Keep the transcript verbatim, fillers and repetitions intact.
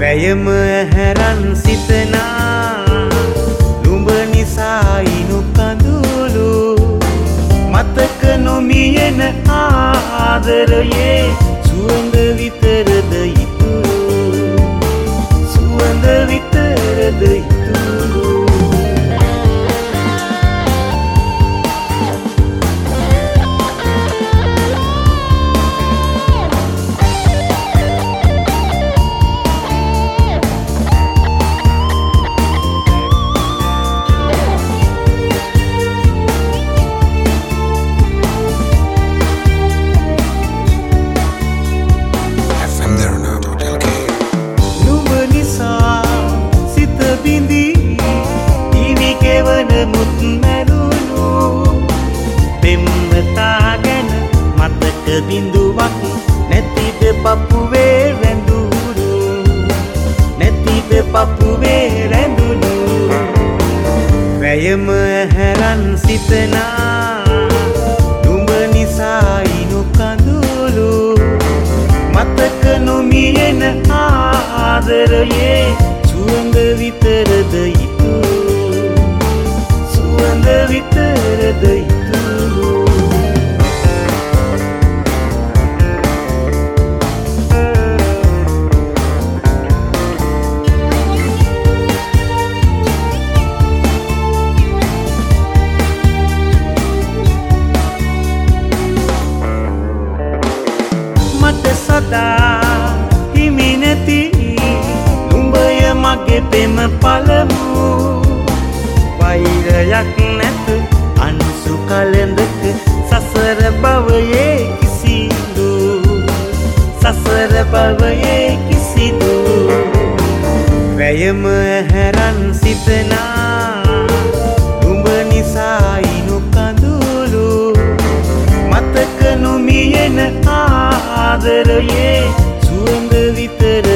වැයම හැරන් සිතනා නුඹ නිසා ඉනු කඳුළු මතක නොමියෙන ආදරයේ සුවඳ විතරද ඉතුරු සුවඳ විතරද ඉතුරු බිඳුවක් නැතිද පපුවේ රැඳුණු නැතිද පපුවේ රැඳුණු වැයම හැරන් සිතනා නුඹ නිසා ඉනු කඳුළු මතක නොමියෙන ආදරයේ සුවඳ විතරද ඉතුරු සුවඳ විතරද ඉතුරු සදා හිමි නැති නුඹය මගේ පෙම පළමු වෛරයක් නැත අන්සු කලඳක සසර භවයේ කිසිදු සසර භවයේ කිසිදු වැයම හැරන් සිතනා නුඹ නිසා ඉනු කඳුළු මතක නොමියෙන ආදරයේ සුවඳ විතර